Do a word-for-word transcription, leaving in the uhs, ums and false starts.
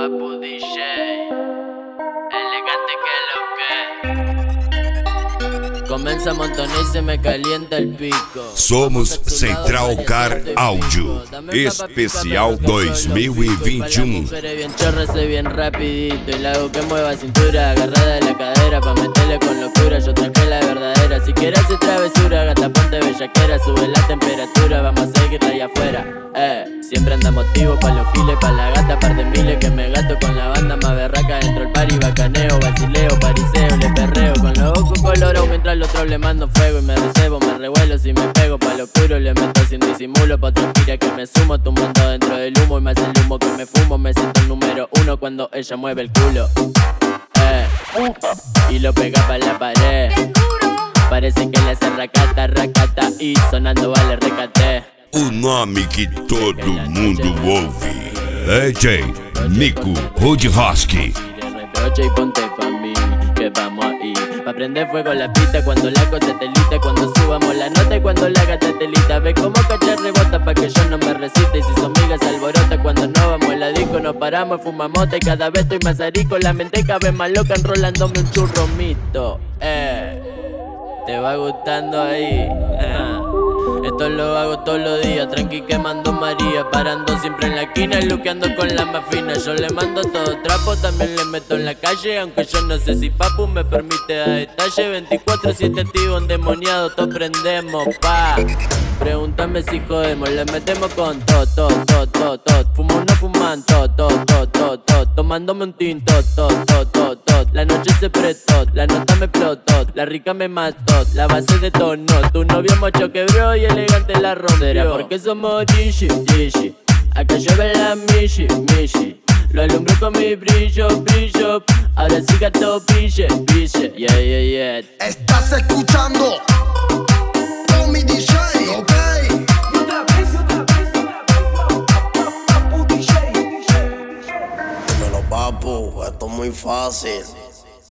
Papu D J, elegante que lo que. Comienza a montonar y se me calienta el pico. Somos Central Car Áudio, especial dois mil e vinte e um. Bien chorra, soy bien rapidito y la hago que mueva cintura, agarrada de la cadera pa' meterle con locura. Yo traje la verdadera, si quieres hacer travesura, gata ponte bellaquera, sube la temperatura, vamos a seguirla allá afuera. Eh, siempre anda motivo pa' los giles, pa' la gata, par de miles que me gato con la banda más berraca dentro el party, bacaneo, vacileo, pariseo, le perreo con los ojos colorados mientras al otro le mando fuego y me recebo, me revuelo si me pego pa' lo oscuro, le meto sin disimulo pa' tranquila que me sumo, tumbando dentro del humo y más el humo que me fumo, me siento el número uno cuando ella mueve el culo. Eh, y lo pega pa' la pared, parece que le hace racata, racata y sonando vale recate. O nome que todo mundo ouve, D J Nico Rudhosky. Y ponte pa' mí, que vamos ahí pa' prender fuego la pista cuando la cosa te lita, cuando subamos la nota y cuando la gata te lita. Ve como cachar rebota pa' que yo no me resista, y si son migas alborota cuando no vamos en la disco, nos paramos, fumamos y cada vez estoy más arico, la mente cada vez más loca enrolándome un churro mito. Eh, te va gustando ahí, eh. Esto lo hago todos los días, tranqui quemando María, parando siempre en la esquina y luqueando con la más fina. Yo le mando todo trapo, también le meto en la calle, aunque yo no sé si papu me permite dar detalle. Veinticuatro siete activo, endemoniado, todos prendemos, pa. Pregúntame si jodemos, le metemos con todo, todo, todo, todo, todo. Fumo no fuman, todo, todo, todo, todo, todo. Tomándome un tinto, todo, todo, todo, todo. La noche se prestó, la nota me explotó, la rica me mató, la base de tono. Tu novio mocho quebró y elegante la rompió. Porque somos Dishi, Dishi. Acá llueve la Mishi, Mishi. Lo alumbro con mi brillo, brillo. Ahora sí gato, pille, pille. Yeah, yeah, yeah. Estás escuchando Tommy D J, ok. Y otra vez, otra vez, otra vez, Papu D J. Dímelo, papu, esto es muy fácil.